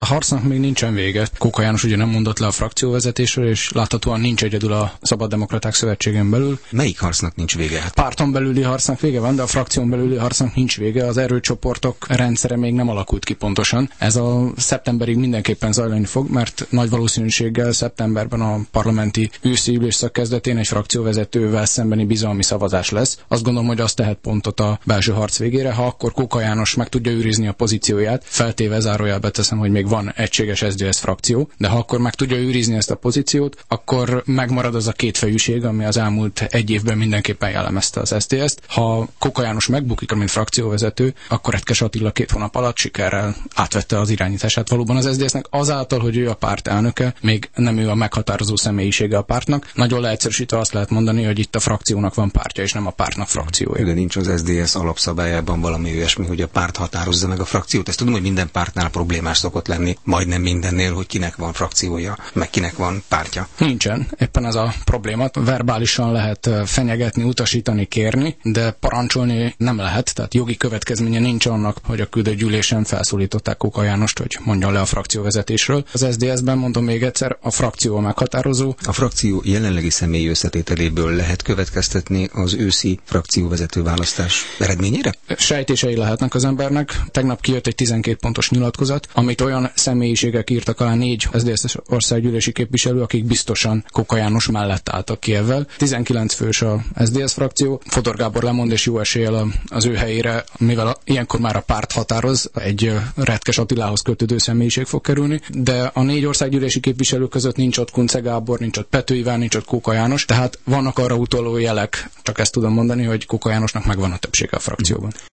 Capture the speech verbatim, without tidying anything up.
A harcnak még nincsen vége. Kóka János ugye nem mondott le a frakcióvezetésről, és láthatóan nincs egyedül a Szabaddemokraták Szövetségen belül. Melyik harcnak nincs vége? Hát párton belüli harcnak vége van, de a frakción belüli harcnak nincs vége. Az erőcsoportok rendszere még nem alakult ki pontosan. Ez a szeptemberig mindenképpen zajlani fog, mert nagy valószínűséggel szeptemberben a parlamenti őszi ülésszak kezdetén egy frakcióvezetővel szembeni bizalmi szavazás lesz. Azt gondolom, hogy azt tehet pontot a belső harc végére, ha akkor Kóka János meg tudja őrizni a pozícióját, feltéve zárójelbe teszem, hogy még van egységes es zé dé es frakció, de ha akkor meg tudja őrizni ezt a pozíciót, akkor megmarad az a kétfejűség, ami az elmúlt egy évben mindenképpen jellemezte az es zé dé est. Ha Kóka János megbukik, mint frakcióvezető, akkor Retkes Attila két hónap alatt sikerrel átvette az irányítását valóban az es zé dé esnek, azáltal, hogy ő a párt elnöke, még nem ő a meghatározó személyisége a pártnak. Nagyon leegyszerűsítve azt lehet mondani, hogy itt a frakciónak van pártja, és nem a pártnak frakciója. De nincs az es zé dé es alapszabályában valami olyasmi, hogy a párt határozza meg a frakciót. Ezt tudom, hogy minden pártnál problémás szokott lenni, majdnem mindennél, hogy kinek van frakciója, meg kinek van pártja. Nincsen. Éppen ez a probléma. Verbálisan lehet fenyegetni, utasítani, kérni, de parancsolni nem lehet. Tehát jogi következménye nincs annak, hogy a küldött gyűlésen felszólították Kóka Jánost, hogy mondjon le a frakcióvezetésről. Az es zé dé esben, mondom még egyszer, a frakció a meghatározó. A frakció jelenlegi személyi összetételéből lehet következtetni az őszi frakcióvezető választás eredményére? Sejtései lehetnek az embernek. Tegnap kijött egy tizenkét pontos nyilatkozat, amit olyan személyiségek írtak alá, négy es zé dé es országgyűlési képviselő, akik biztosan Kóka János mellett álltak Kijevvel. tizenkilenc fős a es zé dé es frakció. Fodor Gábor lemond, és jó eséllyel az ő helyére, mivel a, ilyenkor már a párt határoz, egy Retkes Attilához kötődő személyiség fog kerülni, de a négy országgyűlési képviselő között nincs ott Kunce Gábor, nincs ott Pető Iván, nincs ott Kóka János, tehát vannak arra utaló jelek, csak ezt tudom mondani, hogy Kóka Jánosnak megvan a többsége a frakcióban.